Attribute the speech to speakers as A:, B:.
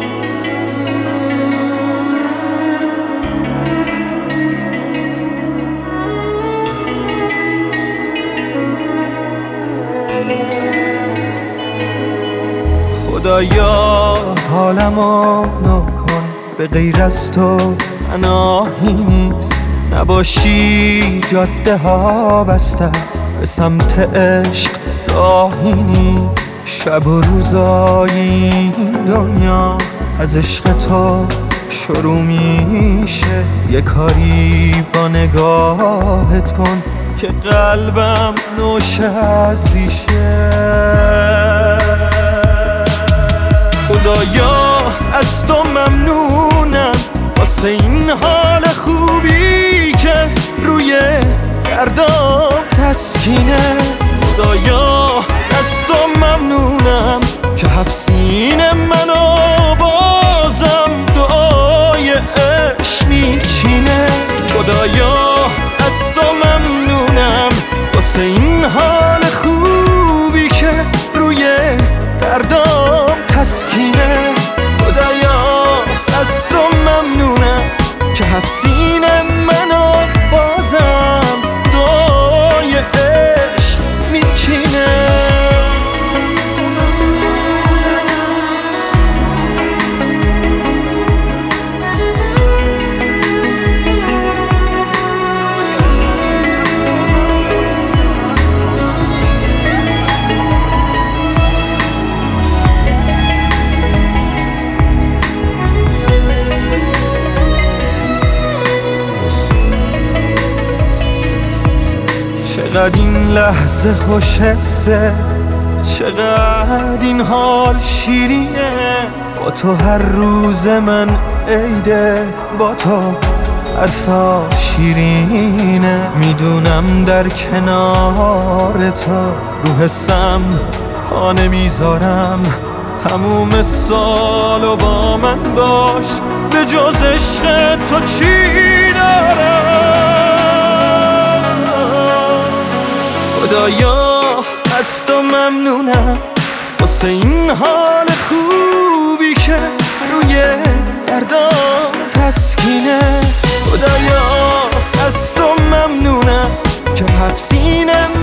A: خدایا حالمو نکن، به غیر از تو پناهی نیست. نباشی جاده ها بسته است، به سمت عشق راهی نیست. شب و روزای این دنیا از عشق تو شروع میشه. یه کاری با نگاهت کن که قلبم نوشه از ریشه. خدایا از تو ممنونم واسه این حال خوبی که روی دردام تسکینه. خدایا از تو ممنونم که حفظین منو بازم دعای عشق میچینه. خدایا از تو ممنونم واسه این حال خوبی که روی دردام تسکینه. خدایا از تو ممنونم که حفظین منو بازم دعای عشق میچینه. چقدر این لحظه خوش حسه، چقدر این حال شیرینه. با تو هر روز من عیده، با تو هر سال شیرینه. میدونم در کنار تو رو حسم پا نمیذارم. تموم سالو با من باش، به جز عشق تو چی دارم. خدایا از تو ممنونم واسه این حال خوبی که روی دردام تسکینه. خدایا از تو ممنونم که حفظین